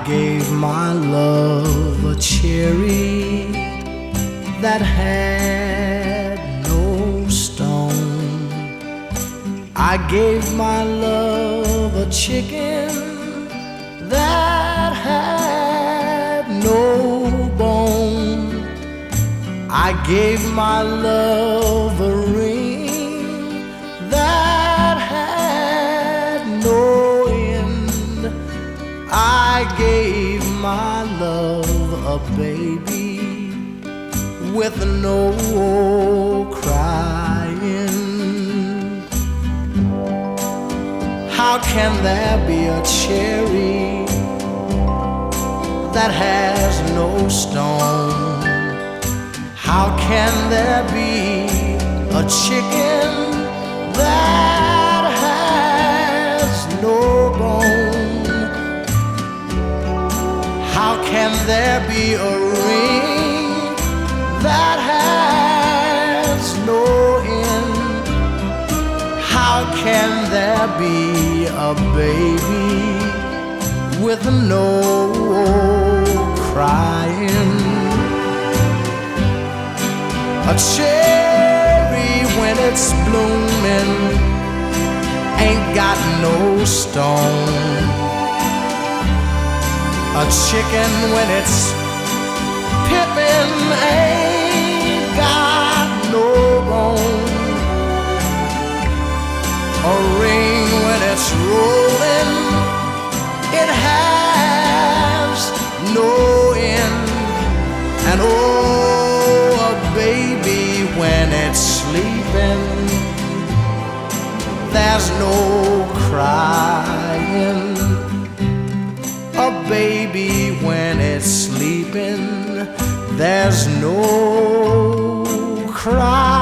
gave my love a cherry that had no stone. I gave my love a chicken that had no bone. I gave my love a ring that had no end. I gave my love a baby with no crying. How can there be a cherry that has no stone? How can there be a chicken that has no bone? How can there be a ring that has no end? How can there be a baby with no crying? A cherry when it's blooming ain't got no stone. A chicken when it's pippin' ain't got no bone. A ring when it's rolling, it has no end. And oh, a baby when it's sleeping, there's no crying. A baby when it's sleeping, there's no crying.